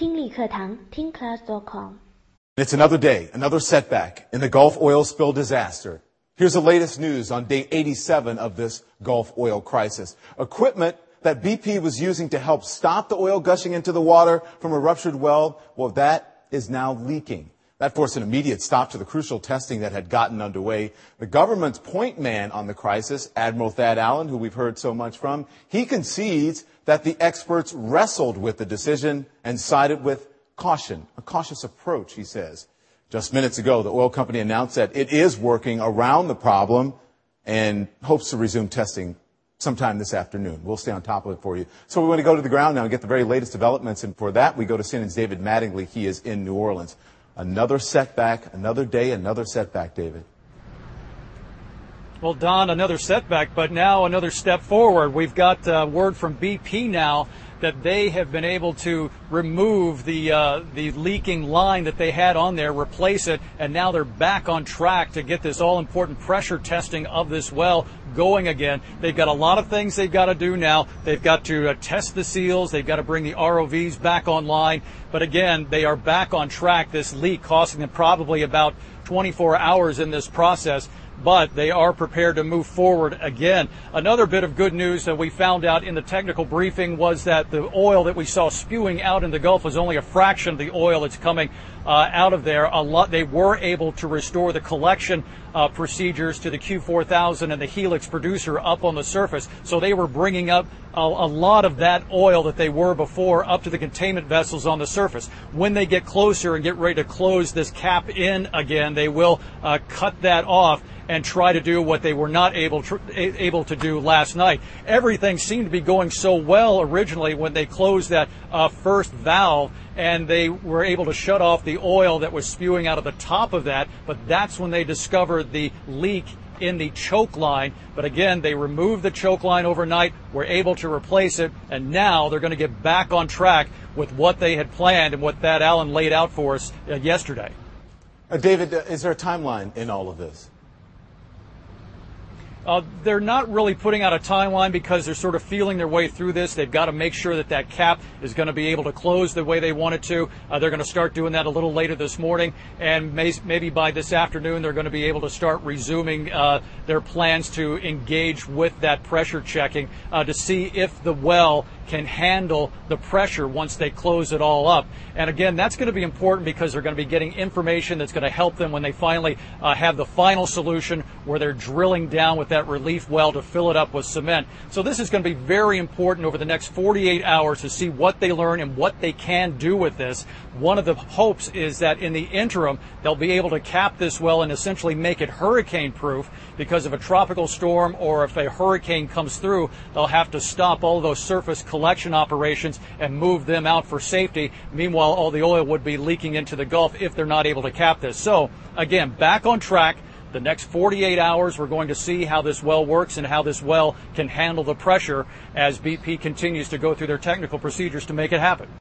听力课堂听class.com。 It's another day, another setback in the Gulf oil spill disaster. Here's the latest news on day 87 of this Gulf oil crisis. Equipment that BP was using to help stop the oil gushing into the water from a ruptured well, well, that is now leaking. That forced an immediate stop to the crucial testing that had gotten underway. The government's point man on the crisis, Admiral Thad Allen, who we've heard so much from, he concedes that the experts wrestled with the decision and sided with caution, a cautious approach, he says. Just minutes ago, the oil company announced that it is working around the problem and hopes to resume testing sometime this afternoon. We'll stay on top of it for you. So we want to go to the ground now and get the very latest developments. And for that, we go to CNN's David Mattingly. He is in New Orleans. Another setback, another day, another setback, David. Well, Don, another setback, but now another step forward. We've got word from BP now that they have been able to remove the leaking line that they had on there, replace it, and now they're back on track to get this all-important pressure testing of this well going again. They've got a lot of things they've got to do now. They've got to test the seals. They've got to bring the ROVs back online. But again, they are back on track. This leak costing them probably about 24 hours in this process, but they are prepared to move forward again. Another bit of good news that we found out in the technical briefing was that the oil that we saw spewing out in the Gulf was only a fraction of the oil that's coming out of there. They were able to restore the collection procedures to the Q4000 and the Helix producer up on the surface. So they were bringing up a lot of that oil that they were before up to the containment vessels on the surface. When they get closer and get ready to close this cap in again, they will cut that off and try to do what they were not able to do last night. Everything seemed to be going so well originally when they closed that first valve, and they were able to shut off the oil that was spewing out of the top of that, but that's when they discovered the leak in the choke line. But again, they removed the choke line overnight, were able to replace it, and now they're going to get back on track with what they had planned and what Thad Allen laid out for us yesterday. David, is there a timeline in all of this? They're not really putting out a timeline because they're sort of feeling their way through this. They've got to make sure that that cap is going to be able to close the way they want it to. They're going to start doing that a little later this morning, and maybe by this afternoon they're going to be able to start resuming their plans to engage with that pressure checking to see if the well can handle the pressure once they close it all up. And again, that's going to be important because they're going to be getting information that's going to help them when they finally have the final solution where they're drilling down with that relief well to fill it up with cement. So this is going to be very important over the next 48 hours to see what they learn and what they can do with this. One of the hopes is that in the interim, they'll be able to cap this well and essentially make it hurricane proof, because if a tropical storm or if a hurricane comes through, they'll have to stop all those surface collection operations and move them out for safety. Meanwhile, all the oil would be leaking into the Gulf if they're not able to cap this. So again, back on track. The next 48 hours, we're going to see how this well works and how this well can handle the pressure as BP continues to go through their technical procedures to make it happen.